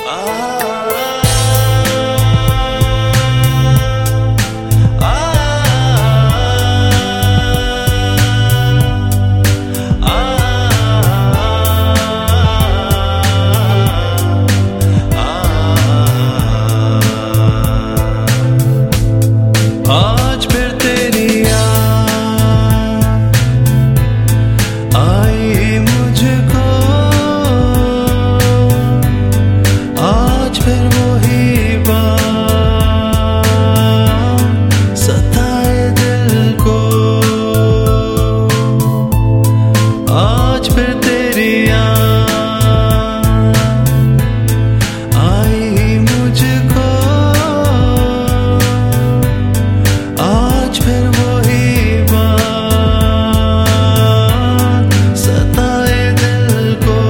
आज फिर तेरी याद आई मुझको, आज फिर वही बात सताए दिल को। आज फिर तेरी याद आई मुझको, आज फिर वही बात सताए दिल को।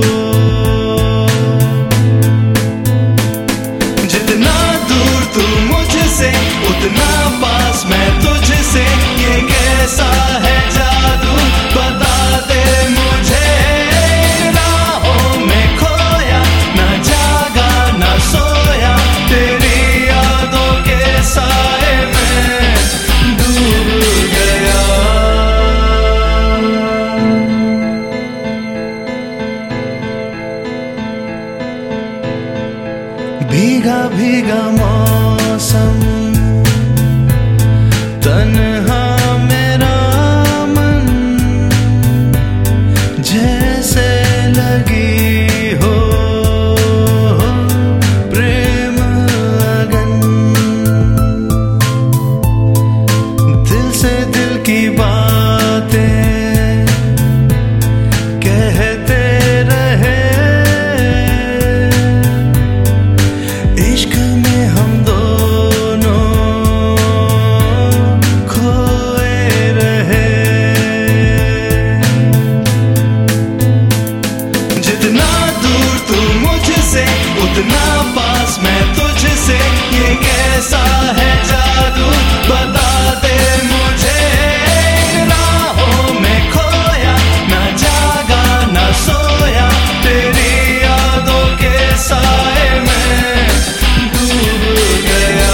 जितना दूर तू मुझसे उतना पास मैं तुझसे, ये कैसा है जादू बता दे मुझे। राहों में खोया ना जागा ना सोया, तेरी यादों के साए में डूब गया। भीगा भीगा मौसम, तन्हा मेरा मन, जैसे लगी हो प्रेम लगन। दिल से दिल की बातें कहते रहे, इश्क में हम दोनों खोए रहे। जितना दूर तू मुझसे उतना पास मैं तुझसे, ये कैसा है जादू बता दे मुझे। राहों में खोया ना जागा ना सोया, तेरी यादों के साए में डूब गया।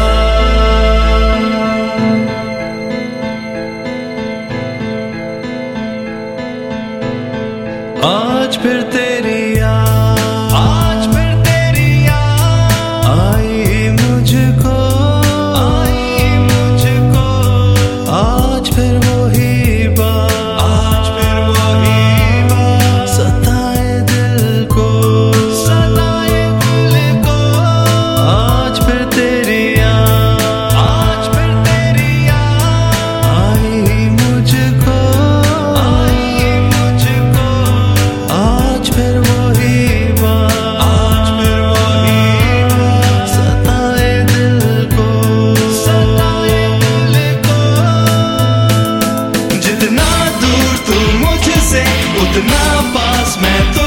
आज फिर तेरी याद, आज फिर तेरी याद आई मुझको, आई मुझको। आज फिर वही बात, आज फिर वही बात सताए दिल को, सताए दिल को। आज फिर तेरी याद, आज फिर तेरी याद आई मुझको, आई मुझको। आज फिर वही बात, आज फिर वही बात सताए दिल को, सताए दिल को। जितना दूर तू मुझसे उतना पास मैं